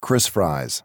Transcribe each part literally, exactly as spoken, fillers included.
Chris Fries.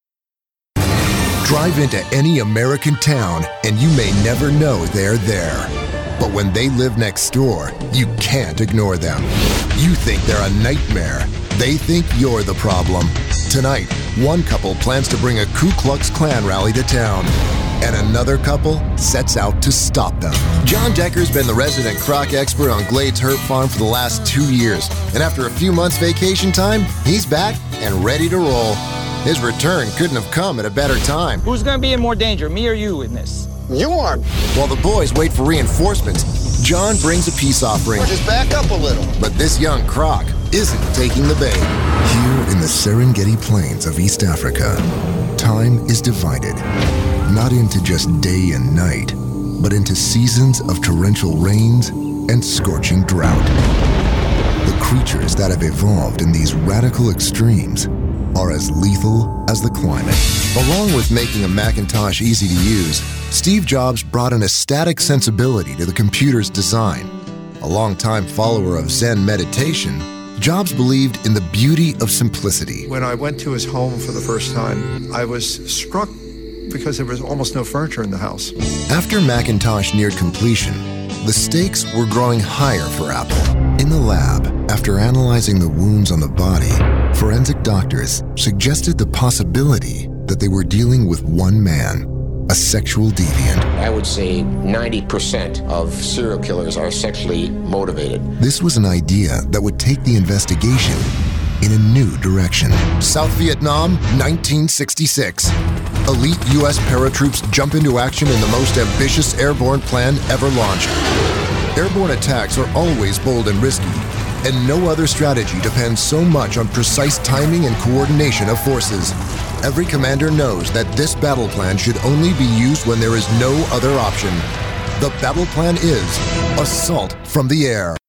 Drive into any American town and you may never know they're there. But when they live next door, you can't ignore them. You think they're a nightmare. They think you're the problem. Tonight, one couple plans to bring a Ku Klux Klan rally to town, and another couple sets out to stop them. John Decker's been the resident croc expert on Glades Herb Farm for the last two years, and after a few months vacation time, he's back and ready to roll. His return couldn't have come at a better time. Who's gonna be in more danger, me or you in this? You are. While the boys wait for reinforcements, John brings a peace offering. Just back up a little. But this young croc isn't taking the bait. Here in the Serengeti Plains of East Africa, time is divided, not into just day and night, but into seasons of torrential rains and scorching drought. The creatures that have evolved in these radical extremes are as lethal as the climate. Along with making a Macintosh easy to use, Steve Jobs brought an ecstatic sensibility to the computer's design. A longtime follower of Zen meditation, Jobs believed in the beauty of simplicity. When I went to his home for the first time, I was struck because there was almost no furniture in the house. After Macintosh neared completion, the stakes were growing higher for Apple. In the lab, after analyzing the wounds on the body, forensic doctors suggested the possibility that they were dealing with one man, a sexual deviant. I would say ninety percent of serial killers are sexually motivated. This was an idea that would take the investigation in a new direction. South Vietnam, nineteen sixty-six. Elite U S paratroops jump into action in the most ambitious airborne plan ever launched. Airborne attacks are always bold and risky, and no other strategy depends so much on precise timing and coordination of forces. Every commander knows that this battle plan should only be used when there is no other option. The battle plan is assault from the air.